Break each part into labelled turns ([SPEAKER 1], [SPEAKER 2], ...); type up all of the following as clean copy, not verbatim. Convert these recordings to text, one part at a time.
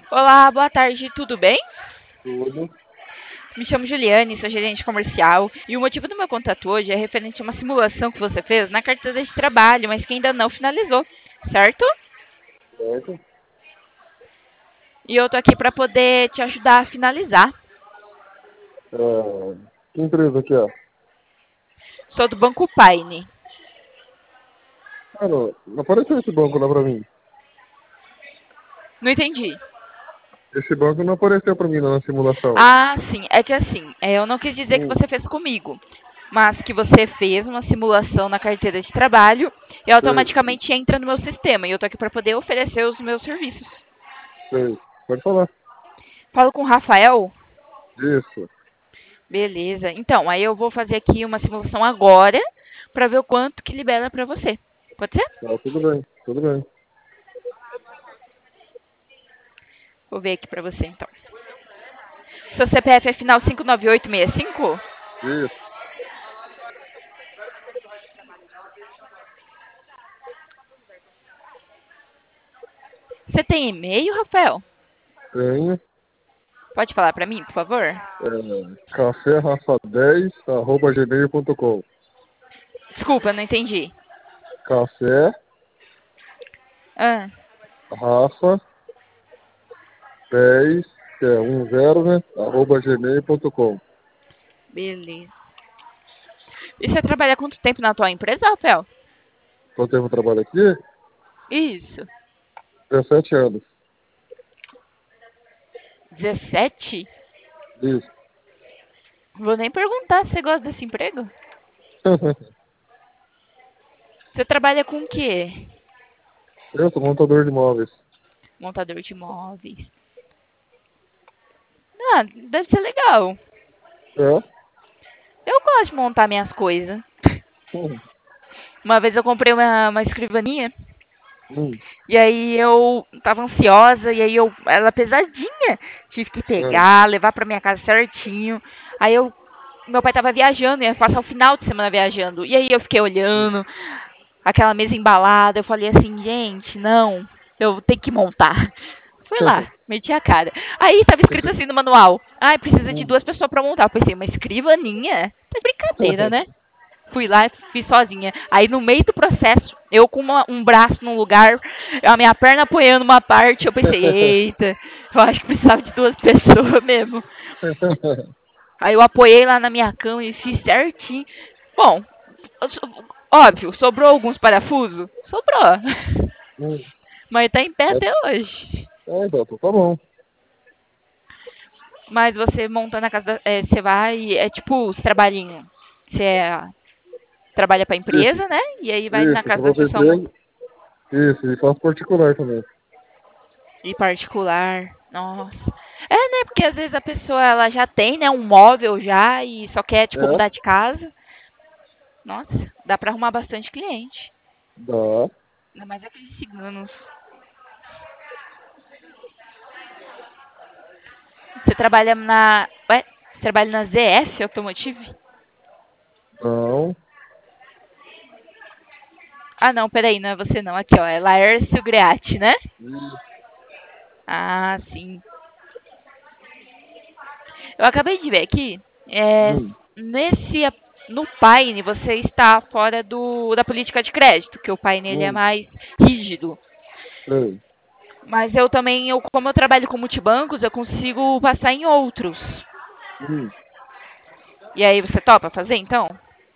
[SPEAKER 1] Olá, boa tarde, tudo bem?
[SPEAKER 2] Tudo.
[SPEAKER 1] Me chamo Juliane, sou gerente comercial e o motivo do meu contato hoje é referente a uma simulação que você fez na carteira de trabalho, mas que ainda não finalizou, certo?
[SPEAKER 2] Certo.
[SPEAKER 1] E eu tô aqui para poder te ajudar a finalizar.
[SPEAKER 2] Que empresa que é?
[SPEAKER 1] Sou do Banco Paine.
[SPEAKER 2] Não apareceu esse banco lá pra mim.
[SPEAKER 1] Não entendi.
[SPEAKER 2] Esse banco não apareceu pra mim lá na simulação.
[SPEAKER 1] Ah, sim, é que assim, eu não quis dizer que
[SPEAKER 2] Hum,
[SPEAKER 1] você fez comigo, mas que você fez uma simulação na carteira de trabalho e
[SPEAKER 2] sei,
[SPEAKER 1] automaticamente entra no meu sistema. E eu tô aqui para poder oferecer os meus serviços.
[SPEAKER 2] sei. Pode falar.
[SPEAKER 1] Falo com o Rafael.
[SPEAKER 2] Isso.
[SPEAKER 1] Beleza. Então, aí eu vou fazer aqui uma simulação agora para ver o quanto que libera para você. Pode ser?
[SPEAKER 2] Tá, tudo bem, tudo bem.
[SPEAKER 1] Vou ver aqui para você, então. Seu CPF é final 59865?
[SPEAKER 2] Isso.
[SPEAKER 1] Você tem e-mail, Rafael?
[SPEAKER 2] Tenho.
[SPEAKER 1] Pode falar para mim, por favor?
[SPEAKER 2] Café rafa10@gmail.com.
[SPEAKER 1] Desculpa, não entendi.
[SPEAKER 2] Café
[SPEAKER 1] Ah,
[SPEAKER 2] Rafa 10, que é 10, né? @gmail.com.
[SPEAKER 1] beleza. E você trabalha há quanto tempo na tua empresa, Rafael?
[SPEAKER 2] Quanto tempo eu trabalho aqui?
[SPEAKER 1] Isso.
[SPEAKER 2] 17 anos.
[SPEAKER 1] 17?
[SPEAKER 2] Isso.
[SPEAKER 1] Vou nem perguntar se você gosta desse emprego. Você trabalha com o quê?
[SPEAKER 2] Eu sou montador de móveis.
[SPEAKER 1] Montador de móveis. Ah, deve ser legal.
[SPEAKER 2] É?
[SPEAKER 1] Eu gosto de montar minhas coisas.
[SPEAKER 2] Hum,
[SPEAKER 1] Uma vez eu comprei uma escrivaninha
[SPEAKER 2] hum,
[SPEAKER 1] e aí eu tava ansiosa e aí ela pesadinha, tive que
[SPEAKER 2] é.
[SPEAKER 1] pegar, levar pra minha casa certinho. Aí meu pai tava viajando, ia passar o final de semana viajando. E aí eu fiquei olhando aquela mesa embalada, eu falei assim, gente, não, eu tenho que montar. Fui lá, meti a cara. Aí tava escrito assim no manual: "Ah, precisa de
[SPEAKER 2] Hum.
[SPEAKER 1] 2 pessoas pra montar". Eu pensei, uma escrivaninha? Tá brincadeira, né? Fui lá e fiz sozinha. Aí no meio do processo, eu com um braço num lugar, a minha perna apoiando uma parte, eu pensei, eita, eu acho que precisava de 2 pessoas mesmo. Aí eu apoiei lá na minha cama e fiz certinho. Bom, óbvio, sobrou alguns parafusos? Sobrou.
[SPEAKER 2] Hum.
[SPEAKER 1] Mas tá em pé
[SPEAKER 2] É,
[SPEAKER 1] até hoje.
[SPEAKER 2] então, tá bom.
[SPEAKER 1] Mas você monta na casa, você vai, é tipo os trabalhinhos. Você trabalha pra
[SPEAKER 2] Isso,
[SPEAKER 1] empresa, né? E aí vai na
[SPEAKER 2] isso,
[SPEAKER 1] casa da
[SPEAKER 2] trabalho
[SPEAKER 1] pessoa
[SPEAKER 2] para empresa. Isso, e faço particular também.
[SPEAKER 1] e particular. Nossa. É, né? Porque às vezes a pessoa ela já tem, né, um móvel já e só quer tipo
[SPEAKER 2] É,
[SPEAKER 1] mudar de casa. Nossa, dá pra arrumar bastante cliente.
[SPEAKER 2] dá.
[SPEAKER 1] Ainda mais aqueles ciganos. Você trabalha você trabalha na ZF Automotive?
[SPEAKER 2] Não.
[SPEAKER 1] Ah, não, peraí, não é você não. Aqui, ó, é Laércio Greati, né?
[SPEAKER 2] Isso.
[SPEAKER 1] Ah, sim. Eu acabei de ver aqui, é,
[SPEAKER 2] Hum,
[SPEAKER 1] nesse, no Paine você está fora da política de crédito, que o Paine ele é
[SPEAKER 2] hum,
[SPEAKER 1] mais rígido.
[SPEAKER 2] sei.
[SPEAKER 1] Mas eu também, como eu trabalho com multibancos, eu consigo passar em outros.
[SPEAKER 2] Hum.
[SPEAKER 1] E aí você topa fazer, então?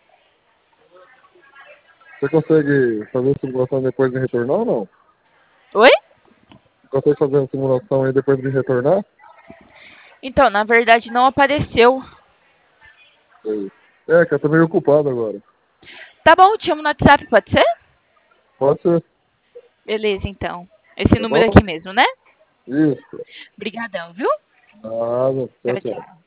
[SPEAKER 2] Você consegue fazer a simulação e depois de retornar ou não?
[SPEAKER 1] Oi?
[SPEAKER 2] Consegue fazer a simulação e depois de retornar?
[SPEAKER 1] Então, na verdade, não apareceu.
[SPEAKER 2] Sei. É, que eu tô meio ocupado agora.
[SPEAKER 1] Tá bom, te chamo no WhatsApp, pode ser?
[SPEAKER 2] Pode ser.
[SPEAKER 1] Beleza, então. Esse
[SPEAKER 2] Tá
[SPEAKER 1] número
[SPEAKER 2] bom?
[SPEAKER 1] aqui mesmo, né?
[SPEAKER 2] Isso.
[SPEAKER 1] Obrigadão, viu?
[SPEAKER 2] Nada. Tchau,
[SPEAKER 1] Tchau,
[SPEAKER 2] tchau.
[SPEAKER 1] tchau.